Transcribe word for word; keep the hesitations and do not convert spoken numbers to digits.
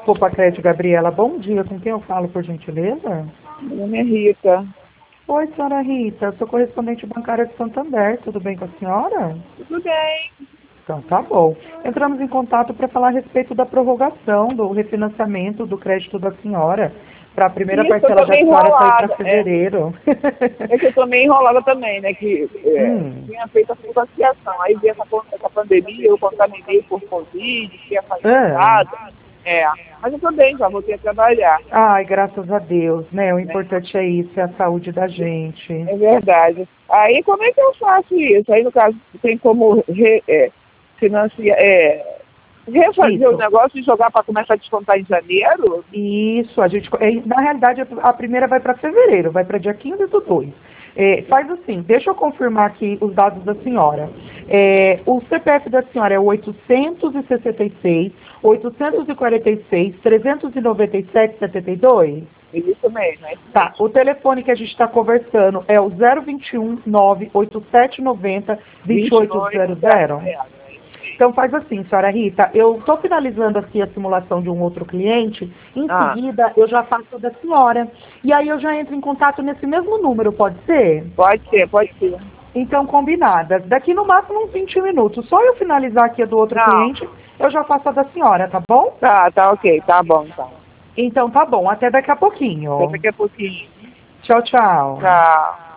Copa Crédito, Gabriela. Bom dia, com quem eu falo, por gentileza? Meu nome é Rita. Oi, senhora Rita, eu sou correspondente bancária de Santander, tudo bem com a senhora? Tudo bem. Então, tá bom. Entramos em contato para falar a respeito da prorrogação do refinanciamento do crédito da senhora, para a primeira Isso, eu parcela tô da meio senhora sair para enrolada. É, fevereiro. é que eu tô meio enrolada também, né? Que é, hum. tinha feito a financiação. Aí veio essa, pan- essa pandemia, eu contaminei por Covid, tinha É. falecido. É. Mas eu tô bem, já voltei a trabalhar. Ai, graças a Deus, né? O Né? importante é isso, é a saúde da gente. É verdade. Aí como é que eu faço isso? Aí no caso, tem como re, é, financiar, é, refazer o Isso. negócio e jogar para começar a descontar em janeiro? Isso, a gente, é, na realidade, a primeira vai para fevereiro, vai para dia quinze do dois. É, faz assim, deixa eu confirmar aqui os dados da senhora. É, o C P F da senhora é o oitocentos e sessenta e seis, oitocentos e quarenta e seis, trezentos e noventa e sete, setenta e dois? Isso mesmo, é isso Tá, mesmo. o telefone que a gente está conversando é o zero vinte e um, nove oito sete nove zero, dois oito zero zero? Então faz assim, senhora Rita, eu estou finalizando aqui a simulação de um outro cliente, em Ah, seguida eu já faço a da senhora. E aí eu já entro em contato nesse mesmo número, pode ser? pode ser, pode ser. Então, combinadas. Daqui no máximo uns vinte minutos. Só eu finalizar aqui a do outro Não, cliente, eu já faço a da senhora, tá bom? tá, tá ok, tá bom então. Então tá bom, até daqui a Até pouquinho. daqui a pouquinho. Tchau, tchau. Tchau.